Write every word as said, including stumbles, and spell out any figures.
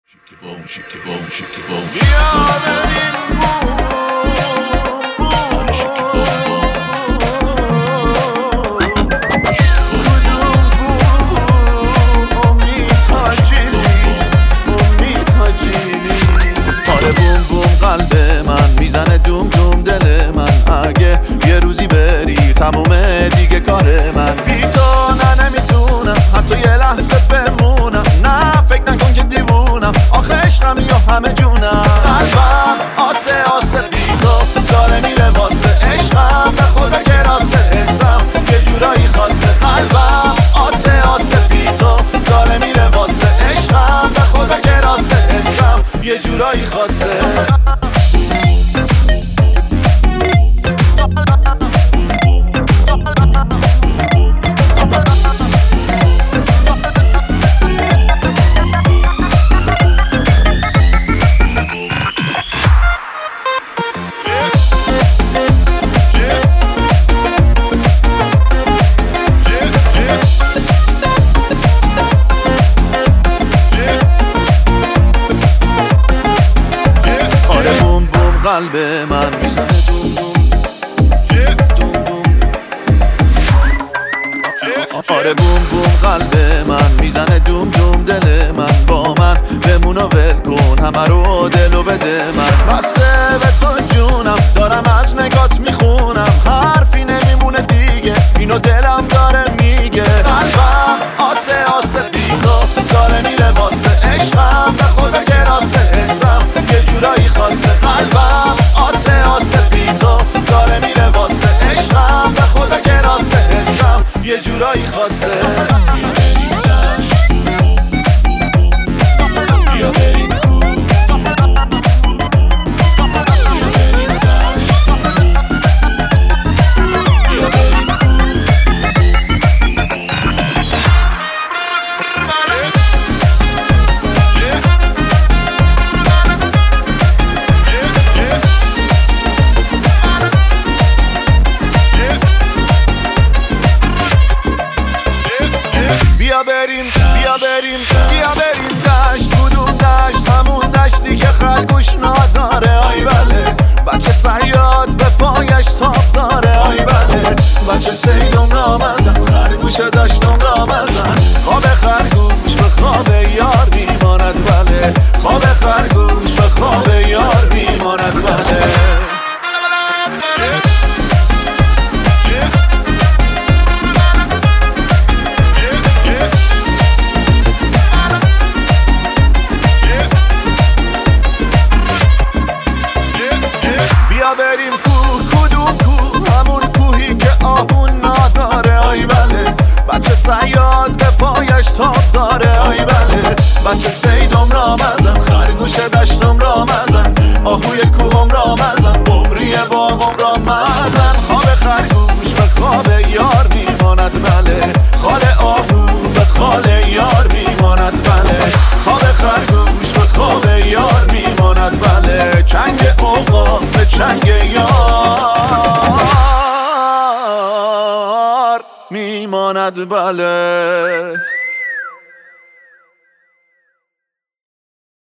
شیکیبوم شیکیبوم شیکیبوم بیا بریم بوم بوم شیکیبوم بوم کدوم بوم امید هاجیلی امید هاجیلی آره بوم بوم قلب من میزنه دوم دوم دل من اگه یه روزی بری تمومه دیگه کار من بی تو نه نمیتونم حتی یه لحظه بمونم نه فکر نکن که دیوونم آخه عشقم یا همه جونم قلبم آسه آسه بی تو داره میره واسه عشقم به خدا گراسه حسم یه جورایی خاصه قلبم آسه آسه بی تو داره میره واسه عشقم به خدا گراسه حسم یه جورایی خاصه قلب من میزنه دوم دوم دوم دوم آره بوم بوم قلب من میزنه دوم دوم دل من با من بمون و ول کن همه رو دلو بده من بسته به تو جونم دارم از نگات میخونم حرفی نمیمونه دیگه اینو دلم داره میگه قلبم آسه آسه بی تو داره میره واسه عشقم به خدا گراسه حسم یه جورایی خاصه قلبم آسه آسه بی تو داره میره واسه عشقم به خدا گراسه حسم یه جورایی خاصه بیا بریم بیا بریم بیا بریم بیا بریم دشت کدوم دشت همون دشتی که خرگوش نداره آی بله بچه صیاد به پایش تاب داره آی بله بچه سیدم را مزن خرگوش دشتم را مزن خواب خرگوش به خواب یار میماند بله خواب خرگوش به خواب یار میماند بله بیا بریم کوه کدوم کوه همون کوهی که آهون نداره آی بله بچه صیاد به پایش تاب داره آی بله بچه سیدم را مزن خرگوش دشتم را مزن آهوی کوهم را مزن قمری باغم را مزن خواب خرگوش به خواب یار میماند بله خال آهو به خال یار میماند بله خواب خرگوش به خواب یار میماند بله چنگ اوقا به چنگ یار میماند بله